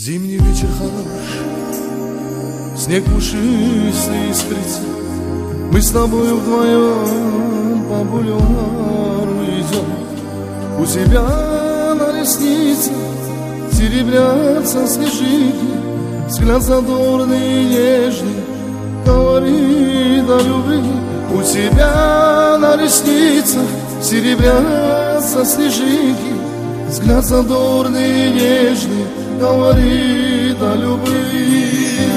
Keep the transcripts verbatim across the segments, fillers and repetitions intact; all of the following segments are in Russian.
Зимний вечер хорош, снег пушистый искрится. Мы с тобой вдвоем по бульвару идем. У тебя на ресницах серебрятся снежинки. Взгляд задорный и нежный говорит о любви. У тебя на ресницах серебрятся снежинки. Взгляд задорный и нежный говорит о любви.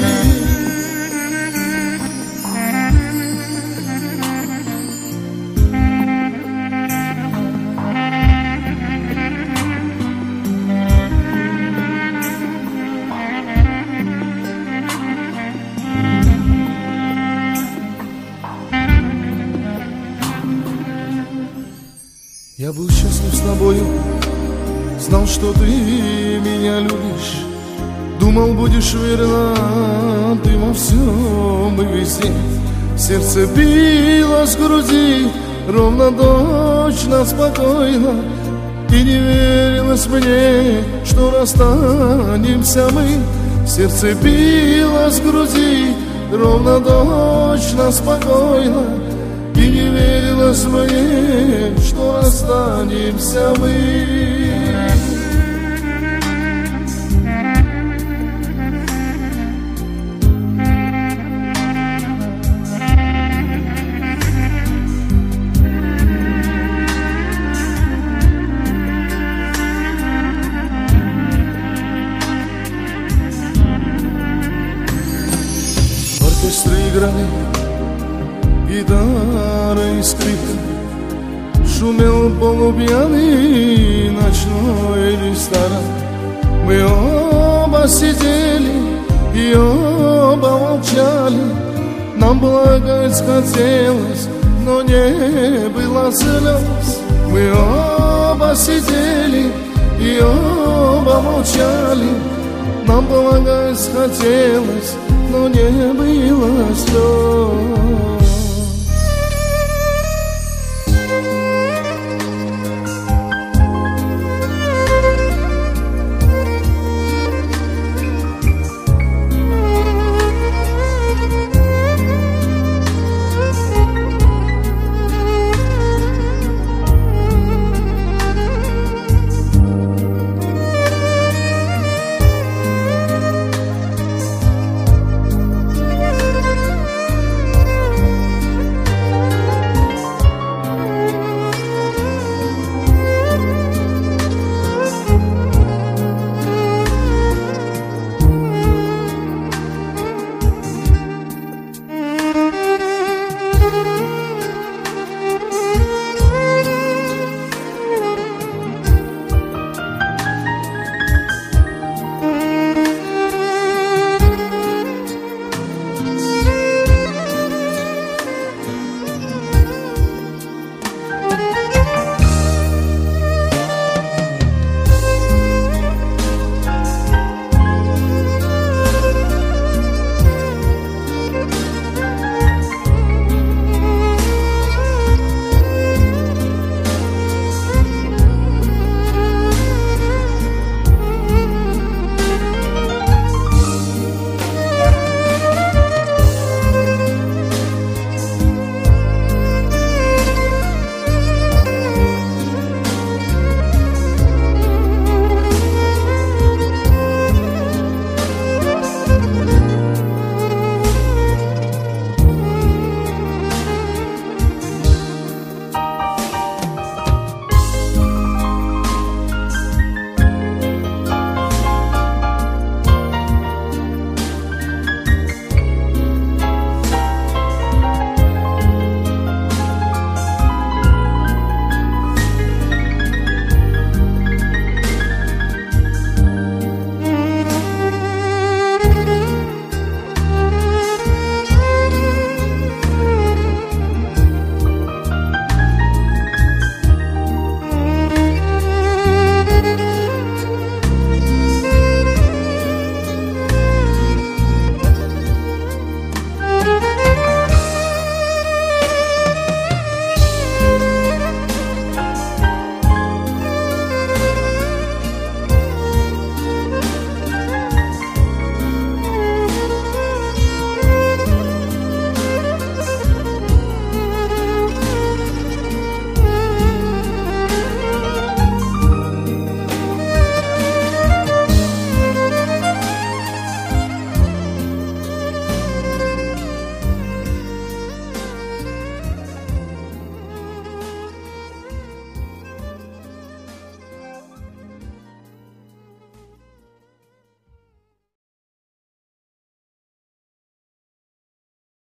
Я был счастлив с тобою, знал, что ты меня любишь. Думал, будешь верна ты во всем и везде. Сердце билось в груди ровно, точно, спокойно. И не верилось мне, что расстанемся мы. Сердце билось в груди ровно, точно, спокойно. И не верилось мне, что расстанемся мы. В оркестре играли гитара и скрипка, шумел полупьяный ночной ресторан. Мы оба сидели и оба молчали. Нам плакать хотелось, но не было слез. Мы оба сидели и оба молчали. Нам плакать хотелось, но не было